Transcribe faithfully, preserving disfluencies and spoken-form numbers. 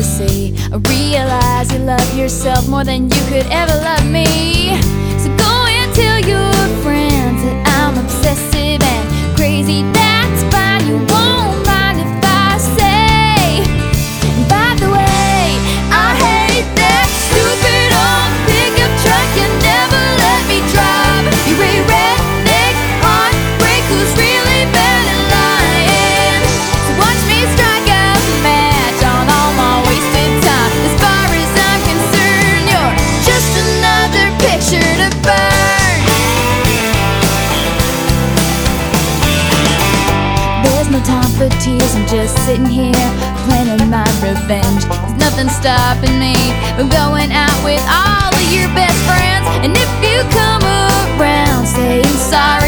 see. I realize you love yourself more than you could ever love me. So go and tell your friends that I'm obsessive and crazy. That's fine, you won't mind if I say. And by the way, I hate that stupid old pickup truck you never let me drive. You're a redneck heartbreak who's really bad at lying. So watch me strike out the match on all my wasted time. As far as I'm concerned, you're just another picture to burn. There's no time for tears, I'm just sitting here planning my revenge. There's nothing stopping me from going out with all of your best friends. And if you come around saying sorry,